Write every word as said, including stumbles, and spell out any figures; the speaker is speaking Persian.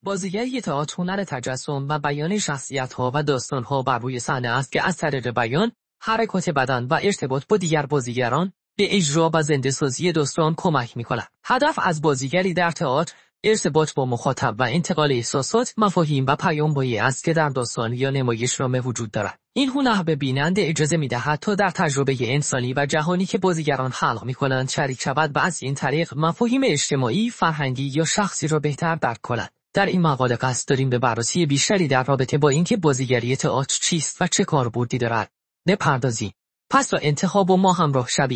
بازیگری تئاتر هنر تجسم و بیان شخصیت‌ها و داستان‌ها بر روی صحنه است که از طریق بیان، حرکات بدن و ارتباط با دیگر بازیگران به اجرا و زنده‌سازی داستان کمک می‌کند. هدف از بازیگری در تئاتر ارتباط با مخاطب و انتقال احساسات، مفاهیم و پیام‌هایی است که در داستان یا نمایشنامه وجود دارد. این هنر به بیننده اجازه می‌دهد تا در تجربه انسانی و جهانی که بازیگران خلق می‌کنند شریک شود و از این طریق مفاهیم اجتماعی، فرهنگی یا شخصی را بهتر درک کند. در این مقاله قصد داریم به بررسی بیشتری در رابطه با اینکه بازیگری تئاتر چیست و چه کاربردی دارد بپردازیم. پس تا انتخاب با ما همراه شوید.